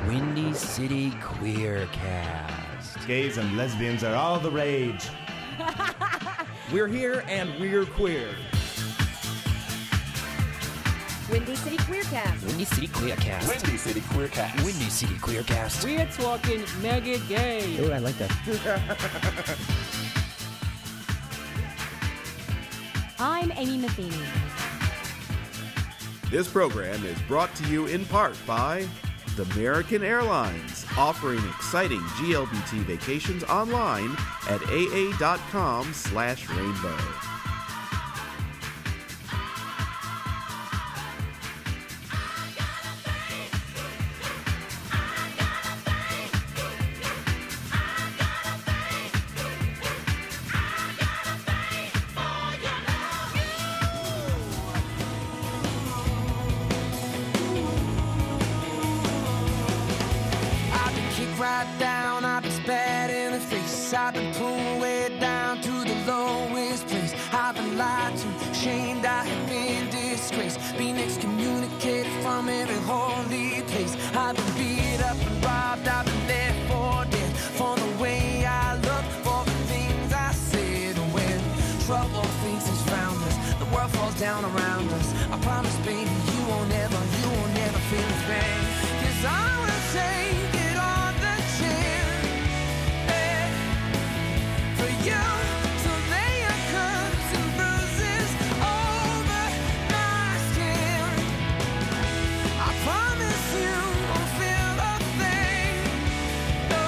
Windy City Queercast. Gays and lesbians are all the rage. We're here and we're queer. Windy City Queercast. Windy City Queercast. Windy City Queercast. Windy City Queercast. We're talking mega gay. Oh, I like that. I'm Amy Matheny. This program is brought to you in part by American Airlines, offering exciting GLBT vacations online at aa.com/rainbow. Right down, I've been spat in the face. I've been pulled way down to the lowest place. I've been lied to, shamed, I have been disgraced. Been excommunicated from every holy place. I've been beat up and robbed, I've been left for dead. For the way I look, for the things I said. When trouble thinks it's found us, the world falls down around us. I promise, baby, you won't ever feel this pain. 'Cause I will take it on the chin, for you to lay your cuts and bruises over my skin. I promise you won't feel a thing, no.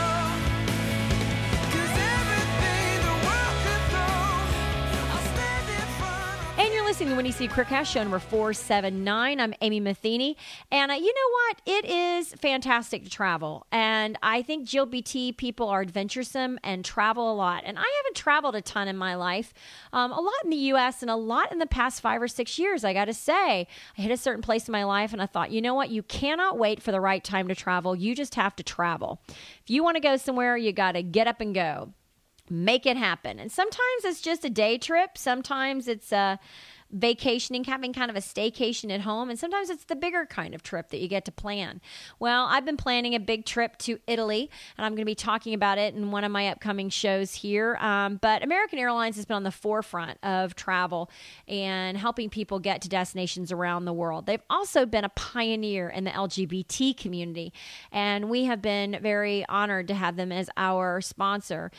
'Cause everything the world could throw, I'll stand in front of. And you're listening to Windy City Queercast, show number 479. I'm Amy Matheny. And you know what? It is fantastic to travel. And I think GLBT people are adventuresome and travel a lot. And I haven't traveled a ton in my life, a lot in the U.S. and a lot in the past 5 or 6 years, I got to say. I hit a certain place in my life and I thought, you know what? You cannot wait for the right time to travel. You just have to travel. If you want to go somewhere, you got to get up and go. Make it happen. And sometimes it's just a day trip. Sometimes it's vacationing, having kind of a staycation at home. And sometimes it's the bigger kind of trip that you get to plan. Well, I've been planning a big trip to Italy, and I'm going to be talking about it in one of my upcoming shows here. But American Airlines has been on the forefront of travel and helping people get to destinations around the world. They've also been a pioneer in the LGBT community, and we have been very honored to have them as our sponsor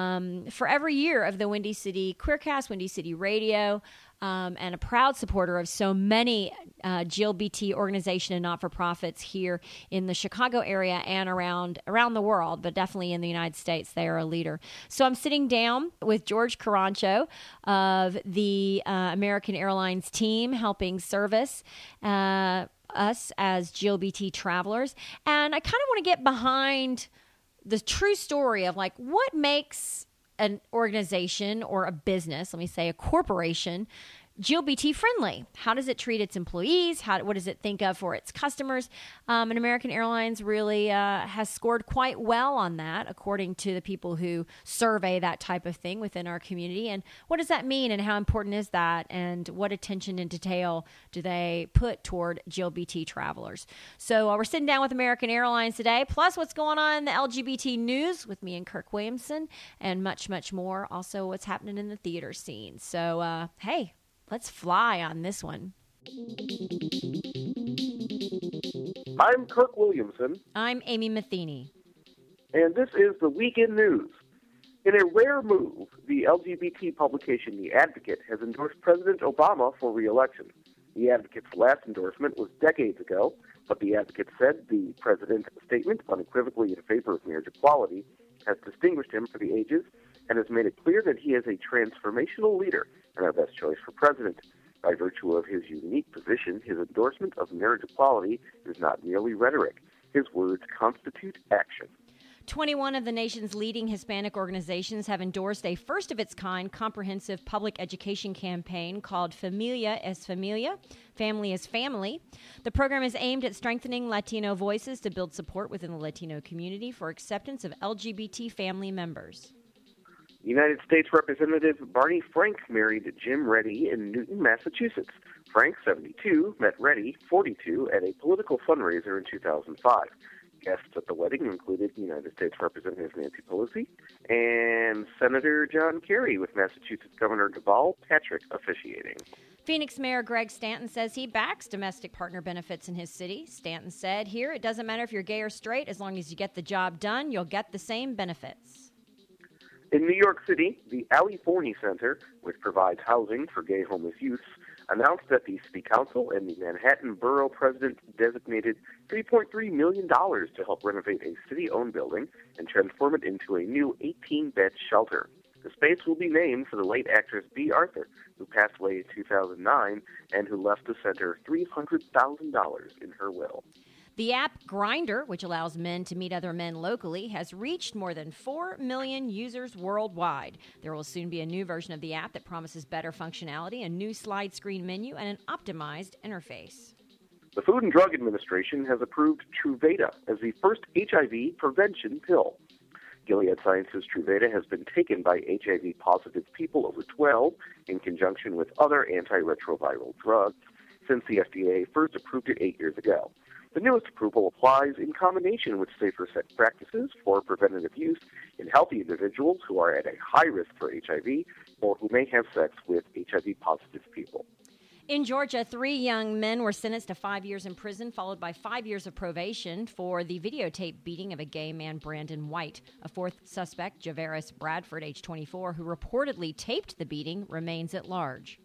for every year of the Windy City Queercast, Windy City Radio, and a proud supporter of so many GLBT organization and not-for-profits here in the Chicago area and around the world, but definitely in the United States. They are a leader. So I'm sitting down with George Carancho of the American Airlines team helping service us as GLBT travelers. And I kind of want to get behind the true story of like what makes an organization or a business, let me say a corporation, GLBT friendly. How does it treat its employees? What does it think of for its customers? And American Airlines really has scored quite well on that, according to the people who survey that type of thing within our community. And what does that mean and how important is that? And what attention and detail do they put toward GLBT travelers? So we're sitting down with American Airlines today, plus what's going on in the LGBT news with me and Kirk Williamson, and much, much more. Also what's happening in the theater scene. So, hey, let's fly on this one. I'm Kirk Williamson. I'm Amy Matheny. And this is the Weekend News. In a rare move, the LGBT publication The Advocate has endorsed President Obama for re-election. The Advocate's last endorsement was decades ago, but The Advocate said the president's statement, unequivocally in favor of marriage equality, has distinguished him for the ages and has made it clear that he is a transformational leader and our best choice for president. By virtue of his unique position, his endorsement of marriage equality is not merely rhetoric. His words constitute action. 21 of the nation's leading Hispanic organizations have endorsed a first-of-its-kind comprehensive public education campaign called Familia es Familia, Family is Family. The program is aimed at strengthening Latino voices to build support within the Latino community for acceptance of LGBT family members. United States Representative Barney Frank married Jim Reddy in Newton, Massachusetts. Frank, 72, met Reddy, 42, at a political fundraiser in 2005. Guests at the wedding included United States Representative Nancy Pelosi and Senator John Kerry, with Massachusetts Governor Deval Patrick officiating. Phoenix Mayor Greg Stanton says he backs domestic partner benefits in his city. Stanton said, "Here, it doesn't matter if you're gay or straight. As long as you get the job done, you'll get the same benefits." In New York City, the Ali Forney Center, which provides housing for gay homeless youths, announced that the City Council and the Manhattan Borough President designated $3.3 million to help renovate a city-owned building and transform it into a new 18-bed shelter. The space will be named for the late actress Bea Arthur, who passed away in 2009 and who left the center $300,000 in her will. The app Grindr, which allows men to meet other men locally, has reached more than 4 million users worldwide. There will soon be a new version of the app that promises better functionality, a new slide screen menu, and an optimized interface. The Food and Drug Administration has approved Truvada as the first HIV prevention pill. Gilead Sciences Truvada has been taken by HIV-positive people over 12 in conjunction with other antiretroviral drugs since the FDA first approved it 8 years ago. The newest approval applies in combination with safer sex practices for preventative use in healthy individuals who are at a high risk for HIV or who may have sex with HIV-positive people. In Georgia, 3 young men were sentenced to 5 years in prison, followed by 5 years of probation for the videotape beating of a gay man, Brandon White. A 4th suspect, Javaris Bradford, age 24, who reportedly taped the beating, remains at large.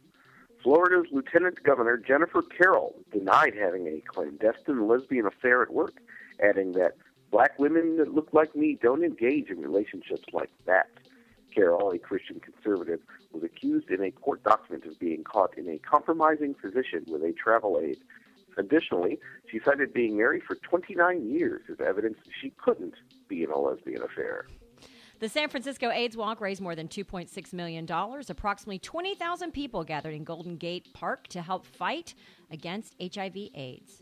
Florida's Lieutenant Governor Jennifer Carroll denied having a clandestine lesbian affair at work, adding that black women that look like me don't engage in relationships like that. Carroll, a Christian conservative, was accused in a court document of being caught in a compromising position with a travel aide. Additionally, she cited being married for 29 years as evidence she couldn't be in a lesbian affair. The San Francisco AIDS Walk raised more than $2.6 million. Approximately 20,000 people gathered in Golden Gate Park to help fight against HIV/AIDS.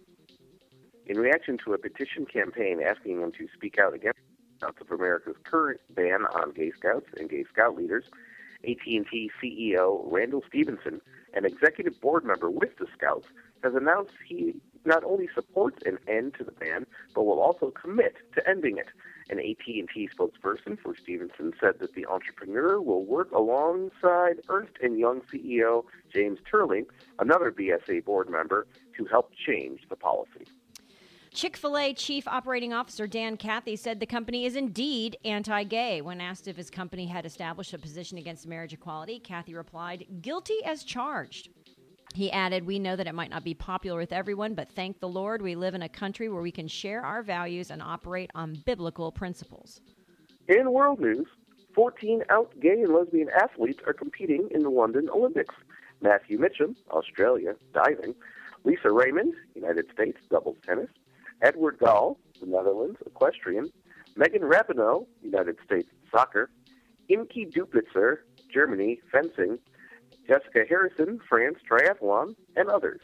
In reaction to a petition campaign asking them to speak out against Scouts of America's current ban on gay scouts and gay scout leaders, AT&T CEO Randall Stevenson, an executive board member with the Scouts, has announced he not only supports an end to the ban, but will also commit to ending it. An AT&T spokesperson for Stevenson said that the entrepreneur will work alongside Ernst & Young CEO James Turley, another BSA board member, to help change the policy. Chick-fil-A Chief Operating Officer Dan Cathy said the company is indeed anti-gay. When asked if his company had established a position against marriage equality, Cathy replied, "Guilty as charged." He added, "We know that it might not be popular with everyone, but thank the Lord we live in a country where we can share our values and operate on biblical principles." In world news, 14 out gay and lesbian athletes are competing in the London Olympics. Matthew Mitchum, Australia, diving. Lisa Raymond, United States, doubles tennis. Edward Gall, the Netherlands, equestrian. Megan Rapinoe, United States, soccer. Imke Duplitzer, Germany, fencing. Jessica Harrison, France, triathlon, and others.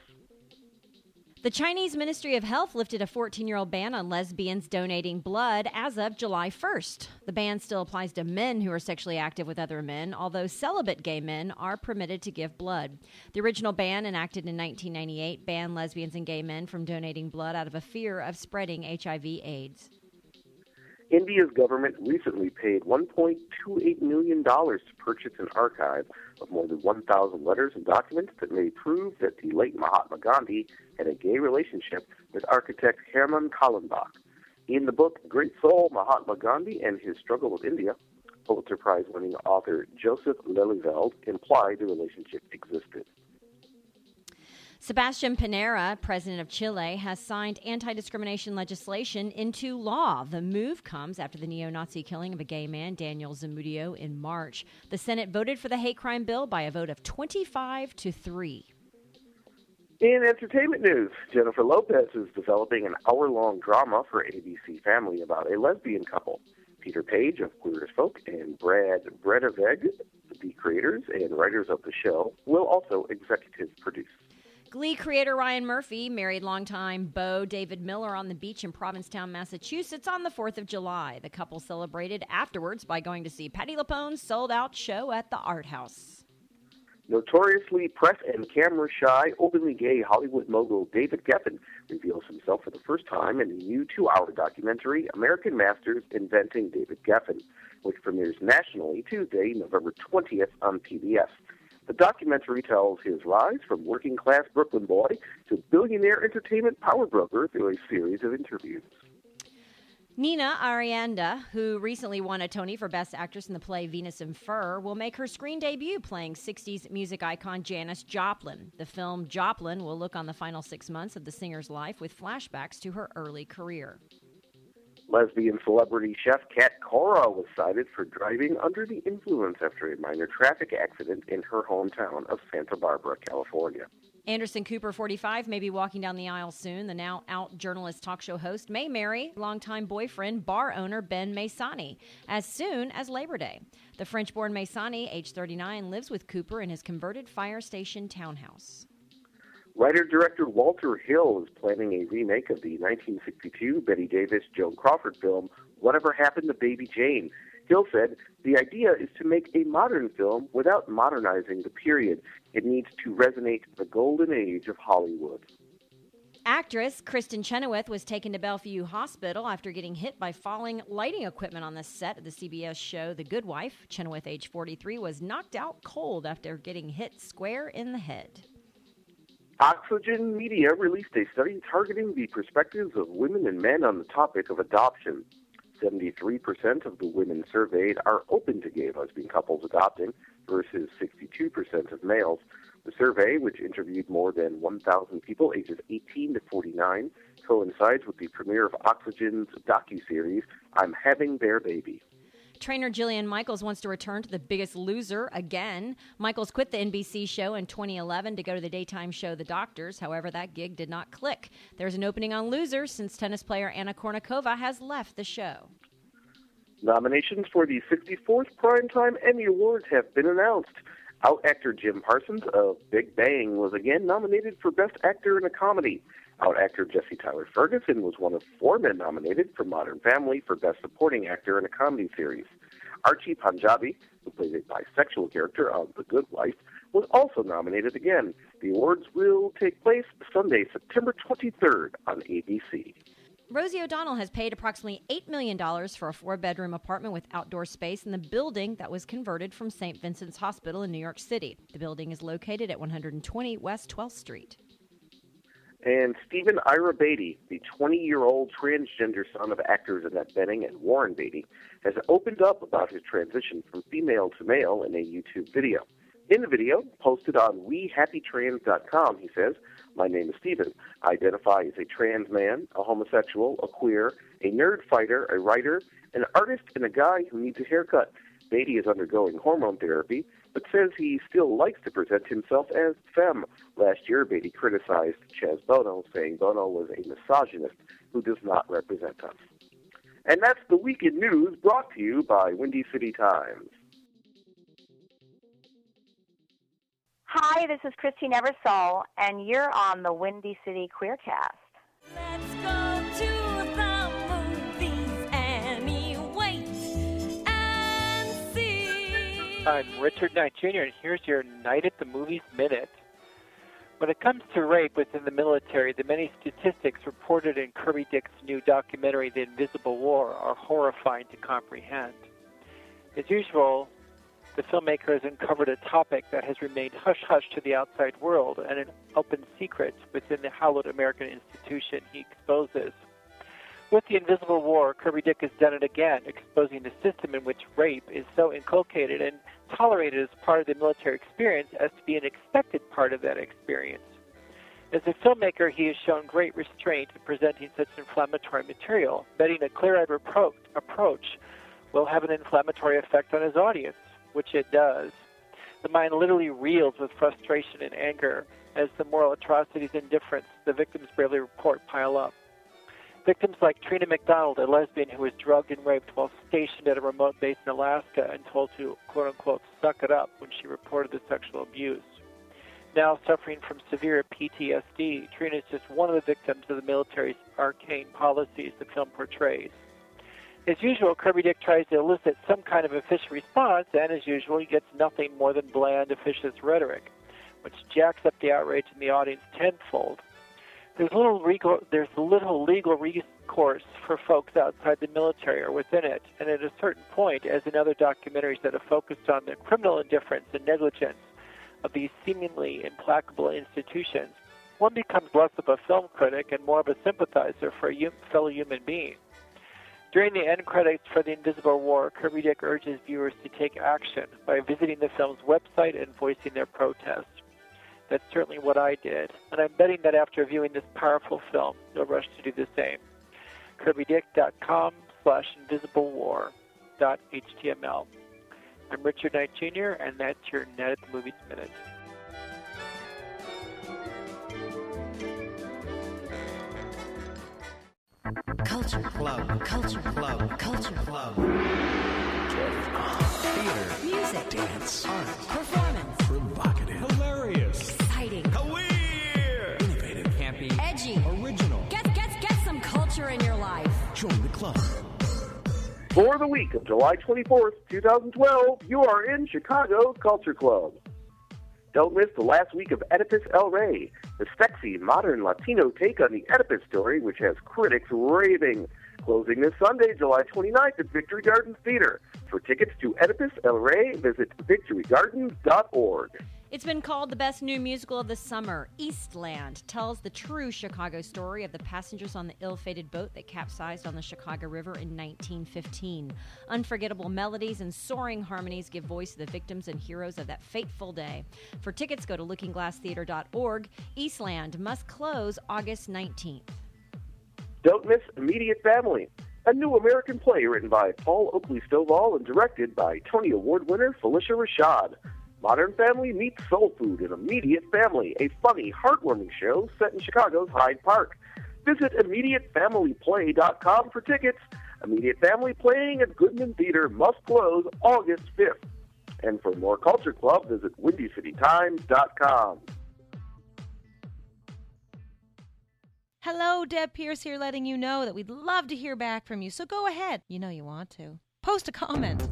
The Chinese Ministry of Health lifted a 14-year-old ban on lesbians donating blood as of July 1st. The ban still applies to men who are sexually active with other men, although celibate gay men are permitted to give blood. The original ban, enacted in 1998, banned lesbians and gay men from donating blood out of a fear of spreading HIV/AIDS. India's government recently paid $1.28 million to purchase an archive of more than 1,000 letters and documents that may prove that the late Mahatma Gandhi had a gay relationship with architect Herman Kallenbach. In the book Great Soul, Mahatma Gandhi and His Struggle with India, Pulitzer Prize-winning author Joseph Lelyveld implied the relationship existed. Sebastian Pinera, president of Chile, has signed anti-discrimination legislation into law. The move comes after the neo-Nazi killing of a gay man, Daniel Zamudio, in March. The Senate voted for the hate crime bill by a vote of 25-3. In entertainment news, Jennifer Lopez is developing an hour-long drama for ABC Family about a lesbian couple. Peter Page of Queer as Folk and Brad Bredeveg, the creators and writers of the show, will also executive produce. Glee creator Ryan Murphy married longtime beau David Miller on the beach in Provincetown, Massachusetts on the 4th of July. The couple celebrated afterwards by going to see Patti LuPone's sold-out show at the Art House. Notoriously press and camera shy, openly gay Hollywood mogul David Geffen reveals himself for the first time in the new 2-hour documentary American Masters Inventing David Geffen, which premieres nationally Tuesday, November 20th on PBS. The documentary tells his rise from working-class Brooklyn boy to billionaire entertainment power broker through a series of interviews. Nina Arianda, who recently won a Tony for Best Actress in the play Venus in Fur, will make her screen debut playing 60s music icon Janis Joplin. The film Joplin will look on the final 6 months of the singer's life with flashbacks to her early career. Lesbian celebrity chef Kat Cora was cited for driving under the influence after a minor traffic accident in her hometown of Santa Barbara, California. Anderson Cooper, 45, may be walking down the aisle soon. The now-out journalist talk show host may marry longtime boyfriend, bar owner Ben Maisani, as soon as Labor Day. The French-born Maisani, age 39, lives with Cooper in his converted fire station townhouse. Writer-director Walter Hill is planning a remake of the 1962 Bette Davis-Joan Crawford film, Whatever Happened to Baby Jane. Hill said, "The idea is to make a modern film without modernizing the period. It needs to resonate the golden age of Hollywood." Actress Kristen Chenoweth was taken to Bellevue Hospital after getting hit by falling lighting equipment on the set of the CBS show The Good Wife. Chenoweth, age 43, was knocked out cold after getting hit square in the head. Oxygen Media released a study targeting the perspectives of women and men on the topic of adoption. 73% of the women surveyed are open to gay lesbian couples adopting versus 62% of males. The survey, which interviewed more than 1,000 people ages 18 to 49, coincides with the premiere of Oxygen's docuseries, I'm Having Their Baby. Trainer Jillian Michaels wants to return to The Biggest Loser again. Michaels quit the NBC show in 2011 to go to the daytime show The Doctors. However, that gig did not click. There's an opening on Losers since tennis player Anna Kournikova has left the show. Nominations for the 64th Primetime Emmy Awards have been announced. Out actor Jim Parsons of Big Bang was again nominated for Best Actor in a Comedy. Out actor Jesse Tyler Ferguson was one of 4 men nominated for Modern Family for Best Supporting Actor in a Comedy Series. Archie Panjabi, who plays a bisexual character on The Good Wife, was also nominated again. The awards will take place Sunday, September 23rd on ABC. Rosie O'Donnell has paid approximately $8 million for a 4-bedroom apartment with outdoor space in the building that was converted from St. Vincent's Hospital in New York City. The building is located at 120 West 12th Street. And Stephen Ira Beatty, the 20-year-old transgender son of actors Annette Bening and Warren Beatty, has opened up about his transition from female to male in a YouTube video. In the video, posted on WeHappyTrans.com, he says, "My name is Stephen. I identify as a trans man, a homosexual, a queer, a nerd fighter, a writer, an artist, and a guy who needs a haircut. Beatty is undergoing hormone therapy, but says he still likes to present himself as femme." Last year, Beatty criticized Chaz Bono, saying Bono was a misogynist who does not represent us. And that's the Week in News, brought to you by Windy City Times. Hi, this is Christine Eversole, and you're on the Windy City Queercast. Let's go to the movies anyway and see. I'm Richard Knight Jr., and here's your Night at the Movies Minute. When it comes to rape within the military, the many statistics reported in Kirby Dick's new documentary, The Invisible War, are horrifying to comprehend. As usual, the filmmaker has uncovered a topic that has remained hush-hush to the outside world and an open secret within the hallowed American institution he exposes. With The Invisible War, Kirby Dick has done it again, exposing the system in which rape is so inculcated and tolerated as part of the military experience as to be an expected part of that experience. As a filmmaker, he has shown great restraint in presenting such inflammatory material, betting a clear-eyed approach will have an inflammatory effect on his audience, which it does. The mind literally reels with frustration and anger as the moral atrocities and indifference the victims bravely report pile up. Victims like Trina McDonald, a lesbian who was drugged and raped while stationed at a remote base in Alaska and told to, quote-unquote, suck it up when she reported the sexual abuse. Now suffering from severe PTSD, Trina is just one of the victims of the military's arcane policies the film portrays. As usual, Kirby Dick tries to elicit some kind of official response, and as usual, he gets nothing more than bland, officious rhetoric, which jacks up the outrage in the audience tenfold. There's little legal recourse for folks outside the military or within it, and at a certain point, as in other documentaries that have focused on the criminal indifference and negligence of these seemingly implacable institutions, one becomes less of a film critic and more of a sympathizer for a fellow human being. During the end credits for The Invisible War, Kirby Dick urges viewers to take action by visiting the film's website and voicing their protest. That's certainly what I did, and I'm betting that after viewing this powerful film, you'll rush to do the same. KirbyDick.com/invisiblewar.html. I'm Richard Knight Jr., and that's your Night at the Movies Minute. Culture Club. Culture Club. Culture Club. Theater. Music. Dance. Art. Performance. Provocative. Hilarious. Exciting. Weird. Innovative. Campy. Edgy. Original. Get some culture in your life. Join the club. For the week of July 24th, 2012, you are in Chicago's Culture Club. Don't miss the last week of Oedipus El Rey, the sexy, modern Latino take on the Oedipus story, which has critics raving. Closing this Sunday, July 29th at Victory Gardens Theater. For tickets to Oedipus El Rey, visit victorygardens.org. It's been called the best new musical of the summer. Eastland tells the true Chicago story of the passengers on the ill-fated boat that capsized on the Chicago River in 1915. Unforgettable melodies and soaring harmonies give voice to the victims and heroes of that fateful day. For tickets, go to lookingglasstheater.org. Eastland must close August 19th. Don't miss Immediate Family, a new American play written by Paul Oakley Stovall and directed by Tony Award winner Felicia Rashad. Modern Family meets Soul Food in Immediate Family, a funny, heartwarming show set in Chicago's Hyde Park. Visit ImmediateFamilyPlay.com for tickets. Immediate Family playing at Goodman Theater must close August 5th. And for more Culture Club, visit WindyCityTimes.com. Hello, Deb Pierce here, letting you know that we'd love to hear back from you, so go ahead. You know you want to. Post a comment.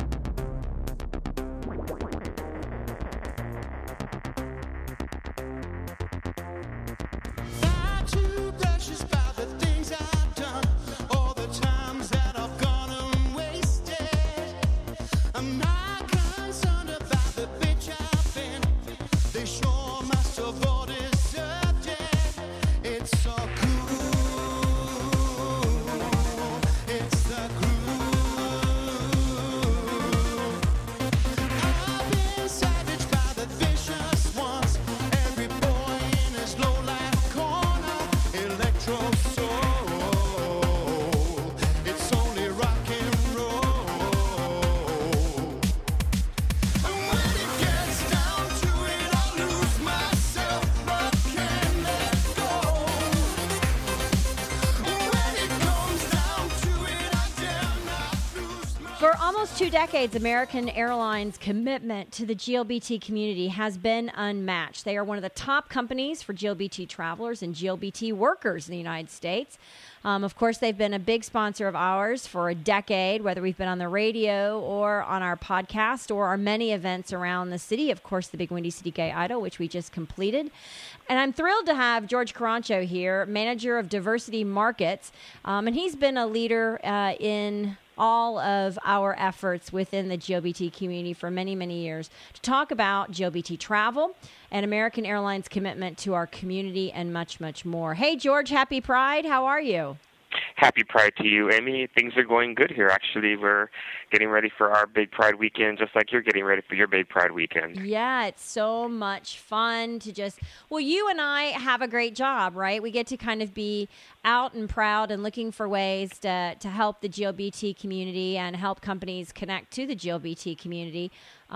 For almost 2 decades, American Airlines' commitment to the GLBT community has been unmatched. They are one of the top companies for GLBT travelers and GLBT workers in the United States. Of course, they've been a big sponsor of ours for a decade, whether we've been on the radio or on our podcast or our many events around the city. Of course, the Big Windy City Gay Idol, which we just completed. And I'm thrilled to have George Carancho here, manager of diversity markets. And he's been a leader in all of our efforts within the GLBT community for many, many years to talk about GLBT travel and American Airlines' commitment to our community and much, much more. Hey, George, happy Pride. How are you? Happy Pride to you, Amy. Things are going good here. Actually, we're getting ready for our Big Pride weekend, just like you're getting ready for your Big Pride weekend. Yeah, it's so much fun to just, well, you and I have a great job, right? We get to kind of be out and proud and looking for ways to help the GLBT community and help companies connect to the GLBT community.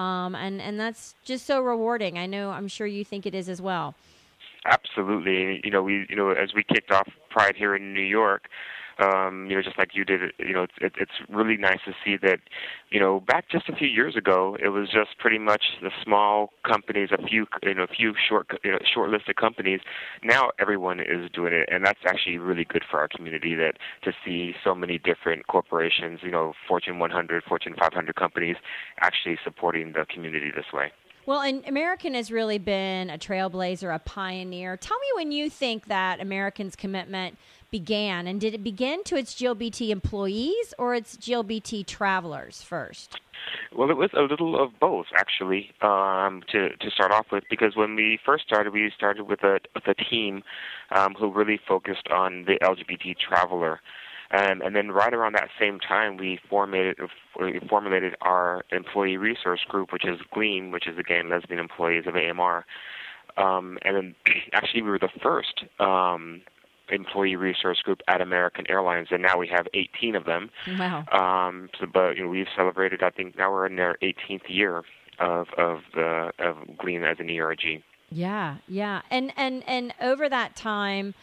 And that's just so rewarding. I'm sure you think it is as well. Absolutely. As we kicked off Pride here in New York, just like you did. It's really nice to see that, back just a few years ago, it was just pretty much the small companies, a few short-listed companies. Now everyone is doing it, and that's actually really good for our community. That to see so many different corporations, Fortune 100, Fortune 500 companies, actually supporting the community this way. Well, and American has really been a trailblazer, a pioneer. Tell me when you think that American's commitment began, and did it begin to its GLBT employees or its GLBT travelers first? Well, it was a little of both, actually, to start off with, because when we first started, we started with a team who really focused on the LGBT traveler. And then right around that same time, we formulated our employee resource group, which is GLEAM, which is the Gay and Lesbian Employees of AMR. And then actually we were the first employee resource group at American Airlines, and now we have 18 of them. Wow. But we've celebrated, I think now we're in our 18th year of GLEAM as an ERG. Yeah. And over that time,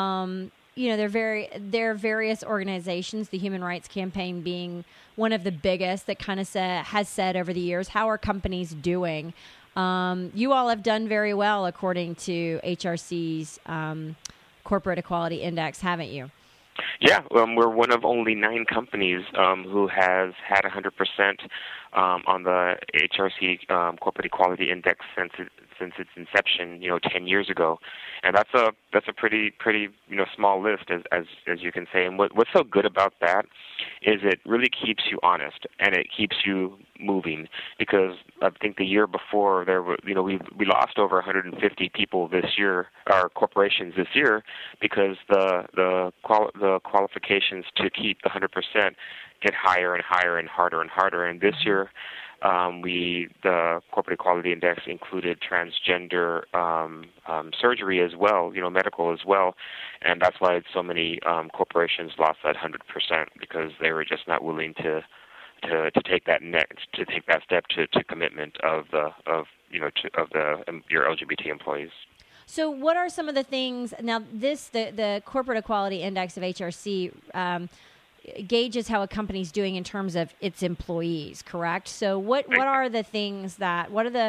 there are various organizations, the Human Rights Campaign being one of the biggest that kind of has said over the years, how are companies doing? You all have done very well according to HRC's Corporate Equality Index, haven't you? Yeah, we're one of only 9 companies who has had 100% on the HRC Corporate Equality Index since its inception, 10 years ago, and that's a pretty small list as you can say. And what's so good about that is it really keeps you honest and it keeps you moving, because I think the year before there were we lost over 150 people this year, our corporations this year, because the qualifications to keep the 100% get higher and higher and harder and harder. And this year, the Corporate Equality Index included transgender surgery as well, medical as well, and that's why so many corporations lost that 100%, because they were just not willing to take that step to commitment of your LGBT employees. So, what are some of the things now? The Corporate Equality Index of HRC gauges how a company's doing in terms of its employees, correct? So what are the things that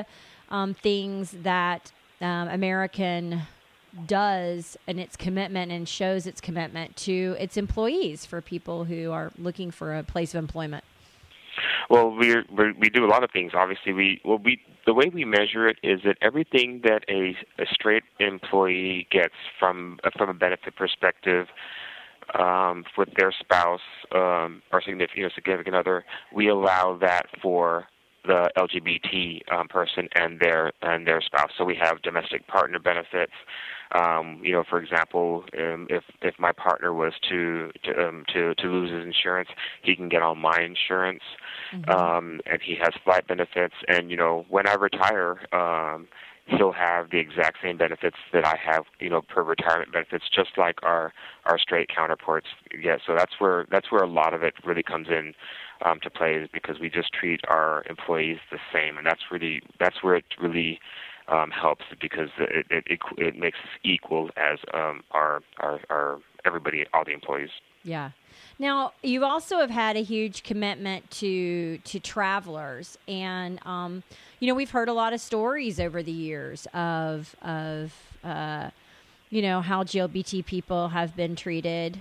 American does in its commitment and shows its commitment to its employees for people who are looking for a place of employment? Well, we do a lot of things. Obviously, the way we measure it is that everything that a straight employee gets from a benefit perspective, with their spouse or significant other, we allow that for the LGBT person and their spouse. So we have domestic partner benefits. For example, if my partner was to lose his insurance, he can get on my insurance, and he has flight benefits. And when I retire, he'll have the exact same benefits that I have, per retirement benefits, just like our straight counterparts get. So that's where a lot of it really comes in to play, is because we just treat our employees the same, and that's where it really helps, because it makes us equal as our everybody, all the employees. Yeah. Now, you also have had a huge commitment to travelers, and we've heard a lot of stories over the years of how GLBT people have been treated,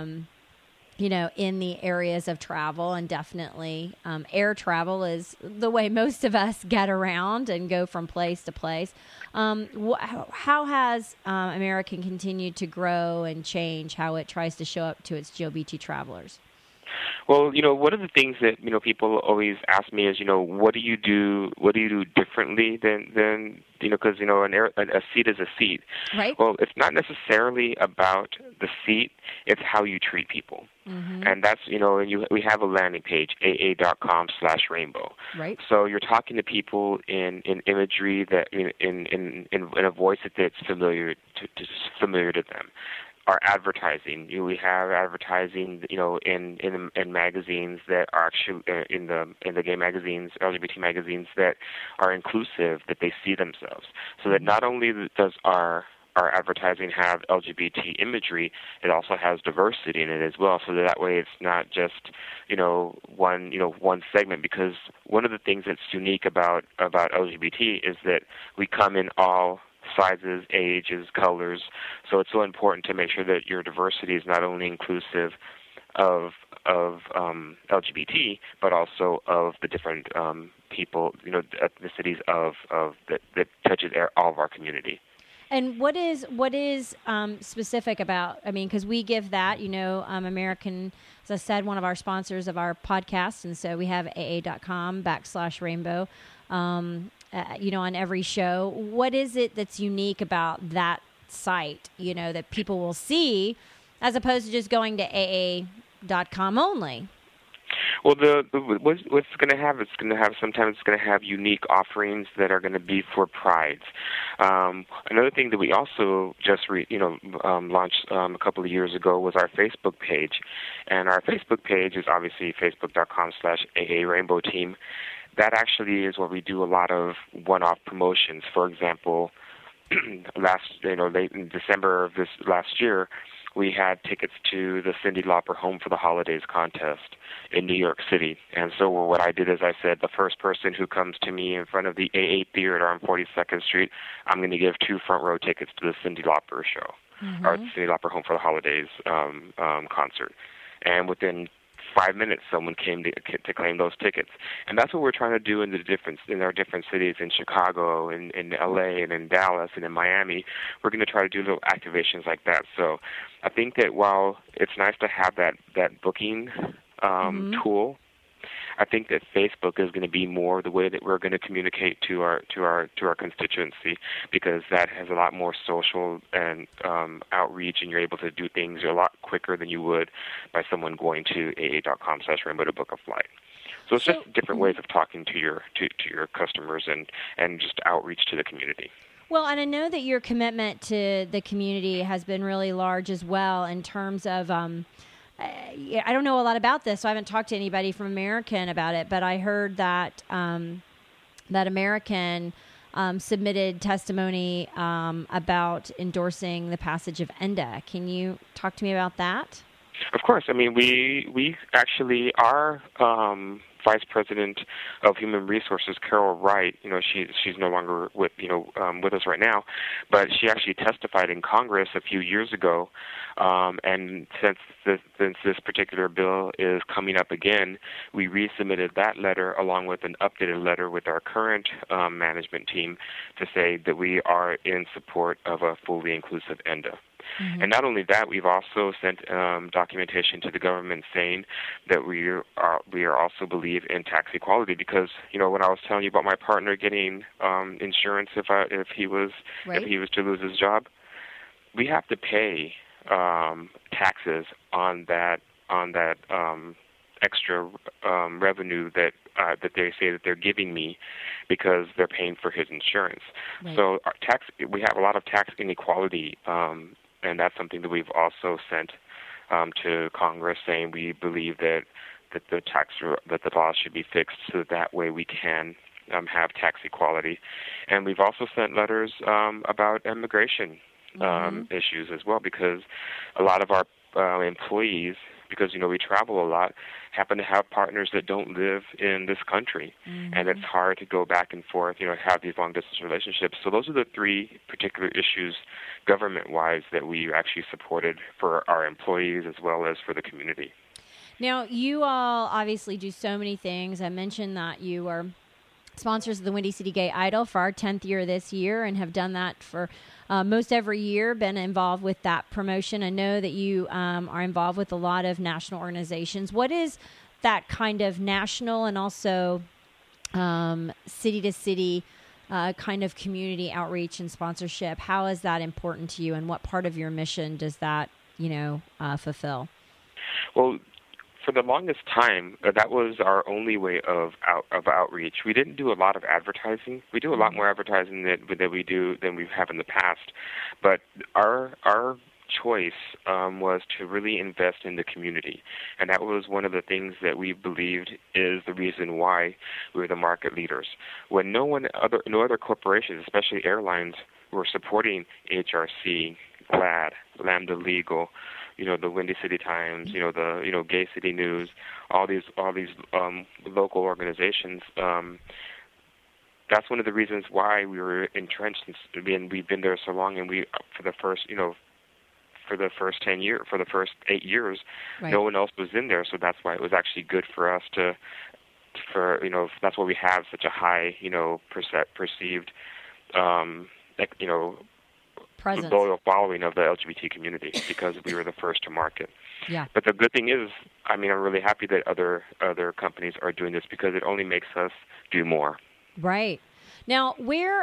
in the areas of travel, and definitely air travel is the way most of us get around and go from place to place. How has American continued to grow and change how it tries to show up to its GLBT travelers? Well, one of the things that people always ask me is, what do you do differently than because a seat is a seat. Right. Well, it's not necessarily about the seat; it's how you treat people, and that's we have a landing page, aa.com/rainbow. Right. So you're talking to people in imagery that in a voice that's familiar to them. Our advertising, we have advertising, in magazines that are actually in the gay magazines, LGBT magazines, that are inclusive, that they see themselves, so that not only does our our advertising have LGBT imagery, it also has diversity in it as well. So that way, it's not just one segment. Because one of the things that's unique about LGBT is that we come in all sizes, ages, colors. So it's so important to make sure that your diversity is not only inclusive of LGBT, but also of the different people, ethnicities that touches all of our community. And what is specific about? I mean, because we give that, American, as I said, one of our sponsors of our podcast, and so we have aa.com/rainbow. On every show. What is it that's unique about that site, that people will see, as opposed to just going to aa.com only? Well, what's going to have? Sometimes it's going to have unique offerings that are going to be for prides. Another thing that we also just launched a couple of years ago was our Facebook page, and our Facebook page is obviously facebook.com/AA Rainbow Team. That actually is where we do a lot of one-off promotions. For example, late in December of this last year, we had tickets to the Cyndi Lauper Home for the Holidays contest in New York City. And so what I did is I said, the first person who comes to me in front of the AA Theater on 42nd Street, I'm going to give 2 front-row tickets to the Cyndi Lauper show, or the Cyndi Lauper Home for the Holidays concert. And within 5 minutes, someone came to claim those tickets. And that's what we're trying to do in our different cities, in Chicago, in LA, and in Dallas, and in Miami. We're going to try to do little activations like that. So I think that while it's nice to have that booking tool, I think that Facebook is going to be more the way that we're going to communicate to our constituency, because that has a lot more social and outreach, and you're able to do things a lot quicker than you would by someone going to aa.com/rainbow to book a flight. So it's just different ways of talking to your customers and just outreach to the community. Well, and I know that your commitment to the community has been really large as well in terms of I don't know a lot about this, so I haven't talked to anybody from American about it, but I heard that that American submitted testimony about endorsing the passage of ENDA. Can you talk to me about that? Of course. I mean, we actually are Vice President of Human Resources, Carol Wright. She's no longer with us right now, but she actually testified in Congress a few years ago. And since this particular bill is coming up again, we resubmitted that letter along with an updated letter with our current management team to say that we are in support of a fully inclusive ENDA. Mm-hmm. And not only that, we've also sent documentation to the government saying that we are also believe in tax equality, because when I was telling you about my partner getting insurance if he was to lose his job, we have to pay taxes on that extra revenue that they say that they're giving me, because they're paying for his insurance. Right. So we have a lot of tax inequality. And that's something that we've also sent to Congress, saying we believe that the laws should be fixed so that way we can have tax equality. And we've also sent letters about immigration issues as well, because a lot of our employees, because we travel a lot, happen to have partners that don't live in this country, and it's hard to go back and forth, have these long-distance relationships. So those are the 3 particular issues, government-wise, that we actually supported for our employees as well as for the community. Now, you all obviously do so many things. I mentioned that you are sponsors of the Windy City Gay Idol for our 10th year this year, and have done that for most every year, been involved with that promotion. I know that you are involved with a lot of national organizations. What is that kind of national and also city-to-city kind of community outreach and sponsorship? How is that important to you, and what part of your mission does that, fulfill? Well, for the longest time, that was our only way of outreach. We didn't do a lot of advertising. We do a lot more advertising than we have in the past. But our choice was to really invest in the community, and that was one of the things that we believed is the reason why we were the market leaders. When no other corporations, especially airlines, we're supporting HRC, GLAAD, Lambda Legal, the Windy City Times, the Gay City News, all these local organizations. That's one of the reasons why we were entrenched, and we've been there so long. And for the first 8 years, Right. no one else was in there. So that's why it was actually good for us that's why we have such a high, perceived, Presence. loyal following of the LGBT community, because we were the first to market. Yeah. But the good thing is, I'm really happy that other companies are doing this, because it only makes us do more. Right. Now, where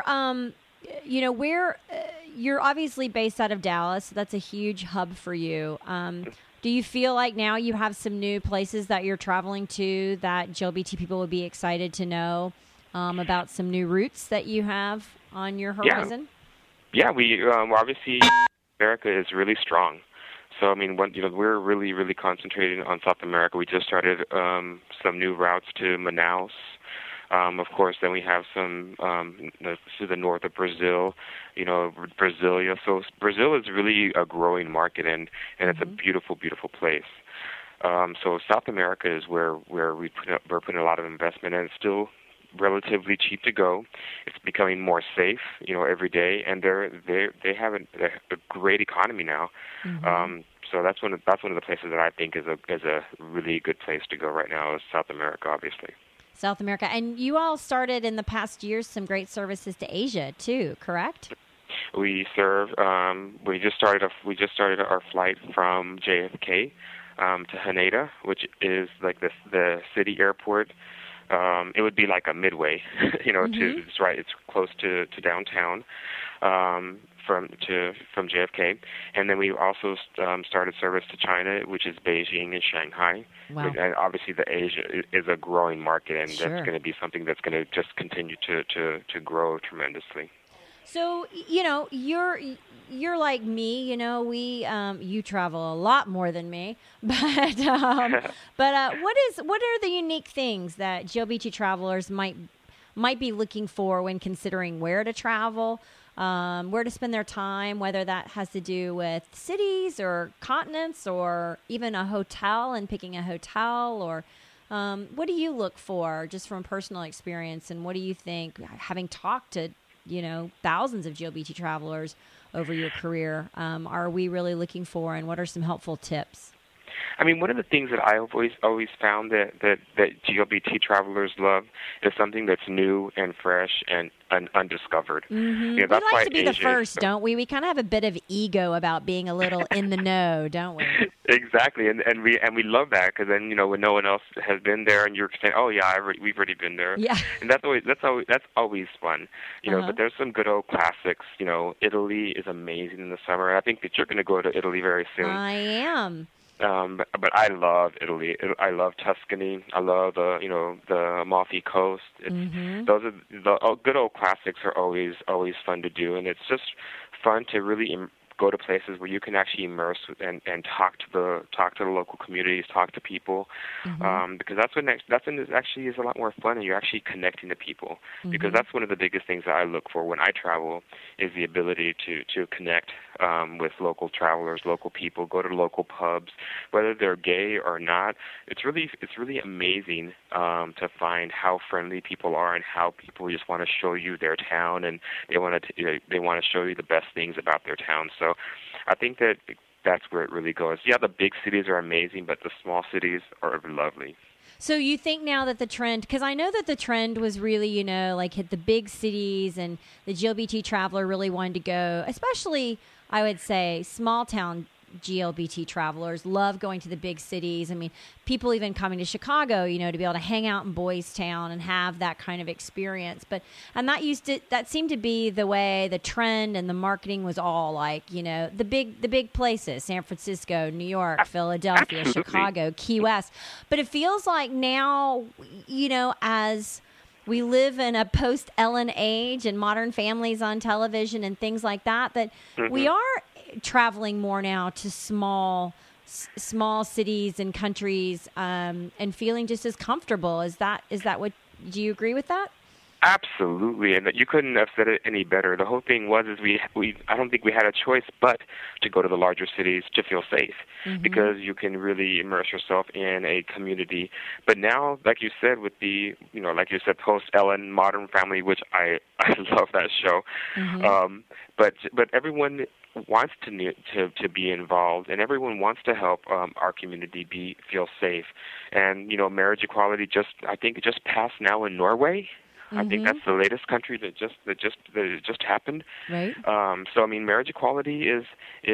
you're obviously based out of Dallas. So that's a huge hub for you. Do you feel like now you have some new places that you're traveling to that GLBT people would be excited to know about some new routes that you have on your horizon? Yeah, we obviously America is really strong. So we're really, really concentrating on South America. We just started some new routes to Manaus. Of course, then we have some to the north of Brazil, Brasilia. So Brazil is really a growing market, and it's a beautiful, beautiful place. So South America is where we're putting a lot of investment, and it's still relatively cheap to go. It's becoming more safe, every day, and they have a great economy now. So that's one of the places that I think is a really good place to go right now, is South America, obviously. South America. And you all started in the past years some great services to Asia too, correct? We serve. We just started our flight from JFK to Haneda, which is like the city airport. It would be like a midway, it's right. It's close to downtown. From JFK, and then we also started service to China, which is Beijing and Shanghai. Wow. And obviously, the Asia is a growing market, and Sure. that's going to be something that's going to just continue to grow tremendously. So you're like me. We you travel a lot more than me, but what are the unique things that GLBT travelers might be looking for when considering where to travel? Where to spend their time, whether that has to do with cities or continents or even a hotel and picking a hotel, or what do you look for just from personal experience, and what do you think, having talked to thousands of GLBT travelers over your career, are we really looking for, and what are some helpful tips? One of the things that I always found that GLBT travelers love is something that's new and fresh and undiscovered. Mm-hmm. That's we like why to be Asia the first, don't we? We kind of have a bit of ego about being a little in the know, don't we? Exactly, and we love that, because then when no one else has been there, and you're saying, "Oh yeah, we've already been there," yeah, and that's always fun, But there's some good old classics. Italy is amazing in the summer. I think that you're going to go to Italy very soon. I am. But I love Italy. I love Tuscany. I love the Amalfi Coast. Those are the good old classics. Are always fun to do, and it's just fun to really go to places where you can actually immerse and talk to the local communities, talk to people, because that's when it actually is a lot more fun, and you're actually connecting to people. Because that's one of the biggest things that I look for when I travel, is the ability to connect with local travelers, local people, go to local pubs, whether they're gay or not. It's really amazing to find how friendly people are, and how people just want to show you their town, and they want to show you the best things about their town. So I think that's where it really goes. Yeah, the big cities are amazing, but the small cities are lovely. So you think now that the trend, because I know that the trend was really, like hit the big cities, and the GLBT traveler really wanted to go, especially, I would say, small town GLBT travelers love going to the big cities. People even coming to Chicago, to be able to hang out in Boys Town and have that kind of experience. And that seemed to be the way the trend and the marketing was all like, the big places, San Francisco, New York, Philadelphia, Absolutely. Chicago, Key West. But it feels like now, as we live in a post-Ellen age and Modern Families on television and things like that, we are traveling more now to small cities and countries, and feeling just as comfortable. Is that what? Do you agree with that? Absolutely, and you couldn't have said it any better. The whole thing was we I don't think we had a choice but to go to the larger cities to feel safe, because you can really immerse yourself in a community. But now, like you said, with the like you said, post Ellen, Modern Family, which I love that show. But everyone wants to be involved, and everyone wants to help our community feel safe. And marriage equality I think it just passed now in Norway. I think that's the latest country that just happened. Right. So I mean, marriage equality is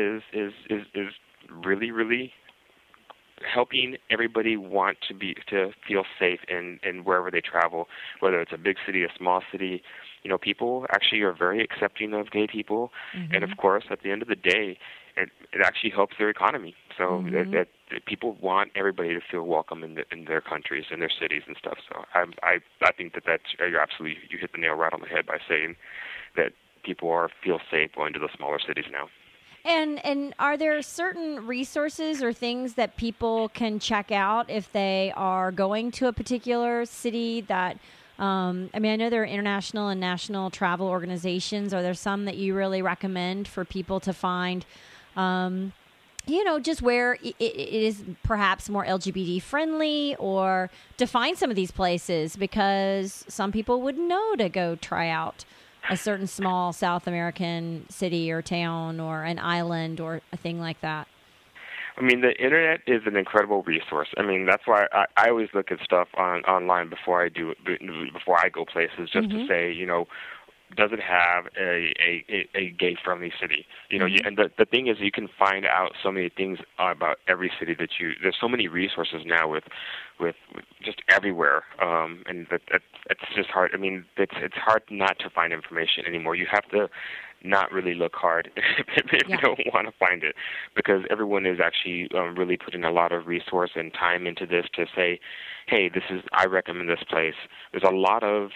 really, really helping everybody want to feel safe in wherever they travel, whether it's a big city, a small city. People actually are very accepting of gay people, and of course, at the end of the day, it actually helps their economy. So that people want everybody to feel welcome in their countries, in their cities and stuff. So I think that's you hit the nail right on the head by saying that people feel safe going to the smaller cities now. And are there certain resources or things that people can check out if they are going to a particular city that I know there are international and national travel organizations. Are there some that you really recommend for people to find, just where it is perhaps more LGBT friendly, or to find some of these places, because some people wouldn't know to go try out a certain small South American city or town or an island or a thing like that? I mean, the internet is an incredible resource. I mean, that's why I always look at stuff online before I go places, just to say, does it have a gay-friendly city? And the thing is, you can find out so many things about every city there's so many resources now with just everywhere, and it's just hard. I mean, it's hard not to find information anymore. You have to not really look hard if you don't want to find it, because everyone is actually really putting a lot of resource and time into this to say, hey, I recommend this place. There's a lot of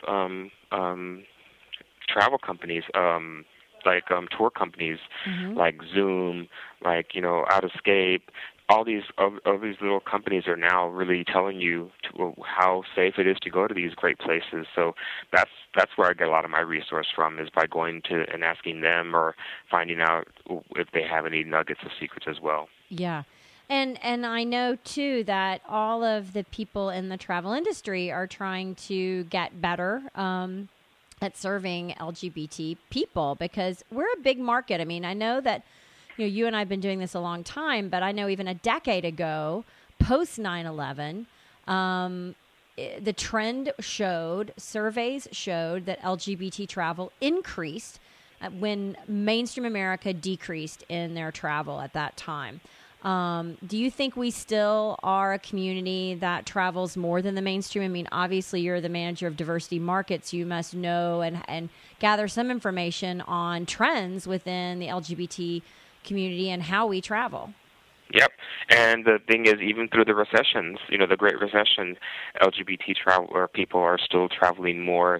travel companies, like tour companies, like Zoom, like Outscape. All these little companies are now really telling you how safe it is to go to these great places. So that's where I get a lot of my resource from, is by going to and asking them, or finding out if they have any nuggets of secrets as well. Yeah. And I know, too, that all of the people in the travel industry are trying to get better at serving LGBT people, because we're a big market. I mean, I know that you and I have been doing this a long time, but I know even a decade ago, post 9/11, the trend surveys showed that LGBT travel increased when mainstream America decreased in their travel at that time. Do you think we still are a community that travels more than the mainstream? I mean, obviously, you're the manager of diversity markets. You must know and gather some information on trends within the LGBT community and how we travel. Yep. And the thing is, even through the recessions, the Great Recession, LGBT people are still traveling more.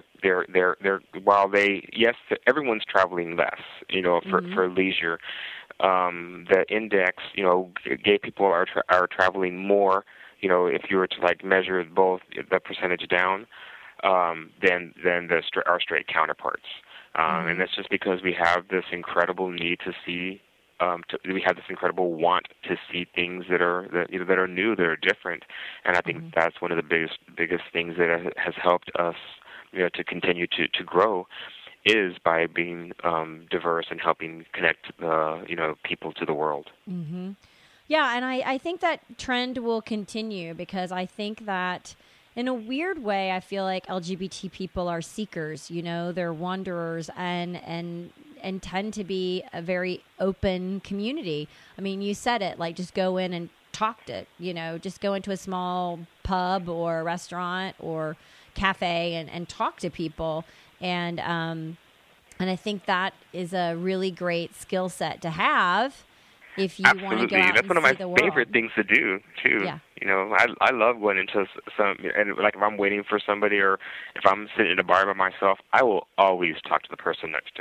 Everyone's traveling less, for leisure. The index, gay people are traveling more, if you were to measure both the percentage down, than our straight counterparts. And that's just because we have this incredible need to see, we have this incredible want to see things that are new, that are different. And I think that's one of the biggest things that has helped us, to continue to grow, is by being diverse and helping connect people to the world. Mm-hmm. Yeah, and I think that trend will continue, because I think that in a weird way, I feel like LGBT people are seekers. They're wanderers and tend to be a very open community. I mean, you said it, just go in and talk to, just go into a small pub or restaurant or cafe and talk to people. And I think that is a really great skill set to have if you want to go out That's and one of my see the world. favorite things to do, too. Yeah. I love going into and if I'm waiting for somebody, or if I'm sitting in a bar by myself, I will always talk to the person next to me.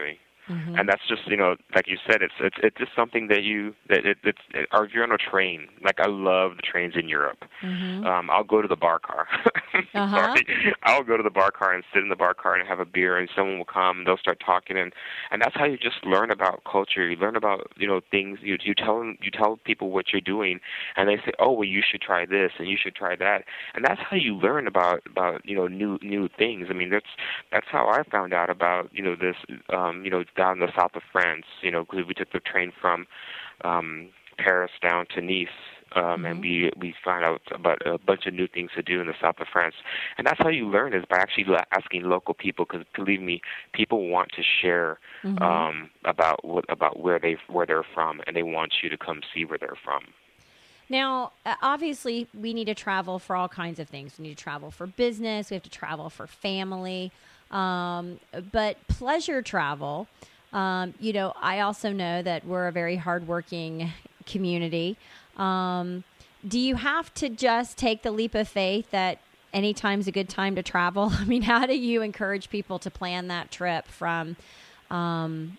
And that's just, like you said, it's just something that or if you're on a train, like I love the trains in Europe. I'll go to the bar car. Sorry. I'll go to the bar car and sit in the bar car and have a beer, and someone will come and they'll start talking, and that's how you just learn about culture. You learn about things. You tell people what you're doing, and they say, oh, well, you should try this and you should try that, and that's how you learn about new things. I mean, that's how I found out about this down in the south of France. Because we took the train from Paris down to Nice. And we find out about a bunch of new things to do in the south of France, and that's how you learn, is by actually asking local people. Because believe me, people want to share about where they're from, and they want you to come see where they're from. Now, obviously, we need to travel for all kinds of things. We need to travel for business. We have to travel for family, but pleasure travel. I also know that we're a very hardworking community. Do you have to just take the leap of faith that any time's a good time to travel? I mean, how do you encourage people to plan that trip from the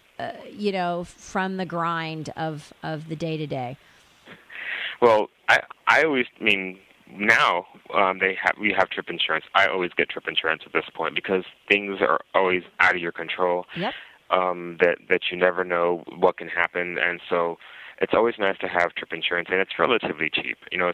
grind of the day to day? Well, I always now we have trip insurance. I always get trip insurance at this point because things are always out of your control. Yep. That you never know what can happen, and so it's always nice to have trip insurance, and it's relatively cheap.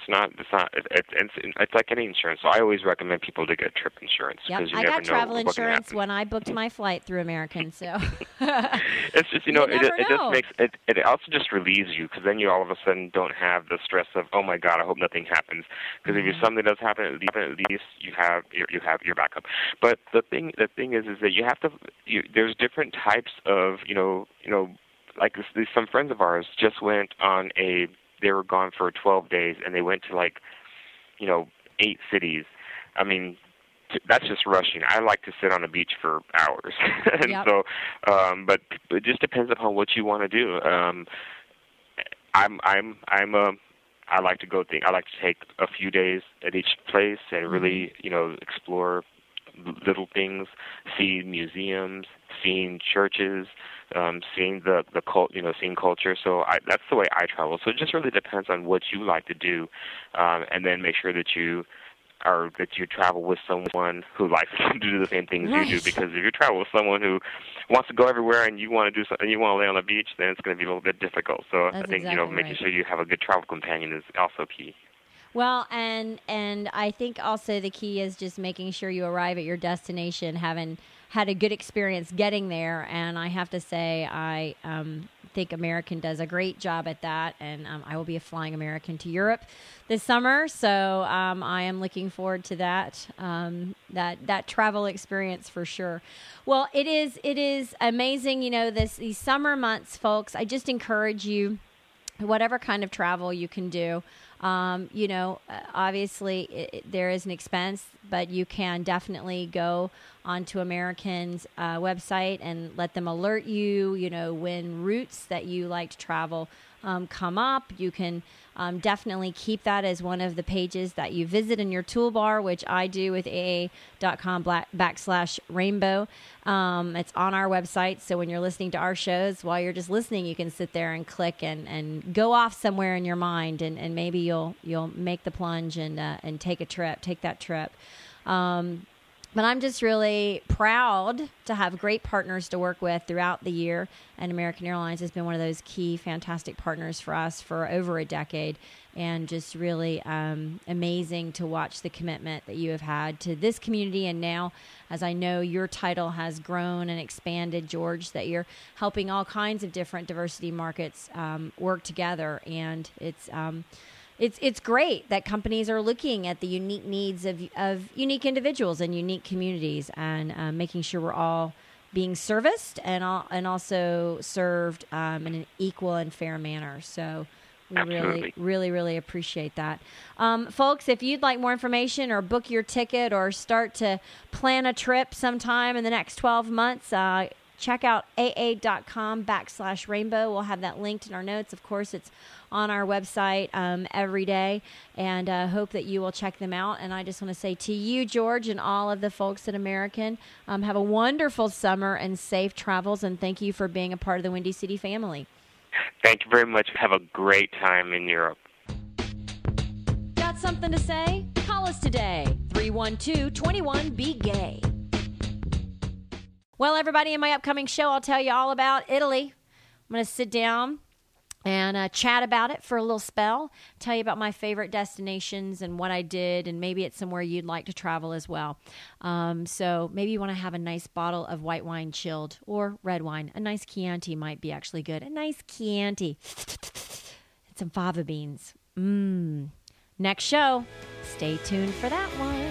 It's like any insurance. So I always recommend people to get trip insurance. Yep, I got travel insurance when I booked my flight through American. So it's just it just makes it also just relieves you, because then you all of a sudden don't have the stress of, oh my God, I hope nothing happens. Because if something does happen, at least you have your backup. But the thing is that you have to. There's different types of like some friends of ours just went on they were gone for 12 days, and they went to 8 cities. I mean, that's just rushing. I like to sit on a beach for hours. And so, but it just depends upon what you want to do. I like to go I like to take a few days at each place and really, explore little things, see museums, seeing churches, seeing the seeing culture. So that's the way I travel. So it just really depends on what you like to do, and then make sure that you travel with someone who likes to do the same things you do. Because if you travel with someone who wants to go everywhere and you want to do something, you want to lay on the beach, then it's going to be a little bit difficult. So I think making sure you have a good travel companion is also key. Well, and I think also the key is just making sure you arrive at your destination having had a good experience getting there. And I have to say, I think American does a great job at that. And I will be flying American to Europe this summer, so I am looking forward to that that travel experience for sure. Well, it is amazing. These summer months, folks. I just encourage you, whatever kind of travel you can do. Obviously there is an expense, but you can definitely go onto American's website and let them alert you, when routes that you like to travel come up. You can definitely keep that as one of the pages that you visit in your toolbar, which I do with AA.com/rainbow. It's on our website. So when you're listening to our shows, while you're just listening, you can sit there and click and go off somewhere in your mind, and maybe you'll make the plunge and take that trip. But I'm just really proud to have great partners to work with throughout the year. And American Airlines has been one of those key, fantastic partners for us for over a decade. And just really amazing to watch the commitment that you have had to this community. And now, as I know your title has grown and expanded, George, that you're helping all kinds of different diversity markets work together. And it's great that companies are looking at the unique needs of unique individuals and unique communities, and making sure we're all being serviced and also served in an equal and fair manner. So we really, really, really appreciate that. Folks, if you'd like more information or book your ticket or start to plan a trip sometime in the next 12 months, check out aa.com/rainbow. We'll have that linked in our notes. Of course, it's on our website every day, and hope that you will check them out. And I just want to say to you, George, and all of the folks at American, have a wonderful summer and safe travels, and thank you for being a part of the Windy City family. Thank you very much. Have a great time in Europe. Got something to say? Call us today. 312-21-BE-GAY. Well, everybody, in my upcoming show, I'll tell you all about Italy. I'm going to sit down and chat about it for a little spell, tell you about my favorite destinations and what I did, and maybe it's somewhere you'd like to travel as well. So maybe you want to have a nice bottle of white wine chilled, or red wine. A nice Chianti might be actually good. A nice Chianti. And some fava beans. Next show. Stay tuned for that one.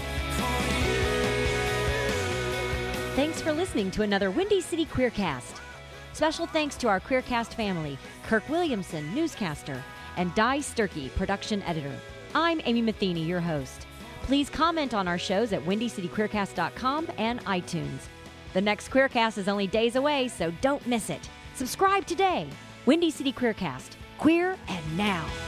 Thanks for listening to another Windy City Queercast. Special thanks to our Queercast family, Kirk Williamson, newscaster, and Di Sturkey, production editor. I'm Amy Matheny, your host. Please comment on our shows at WindyCityQueercast.com and iTunes. The next Queercast is only days away, so don't miss it. Subscribe today. Windy City Queercast. Queer and now.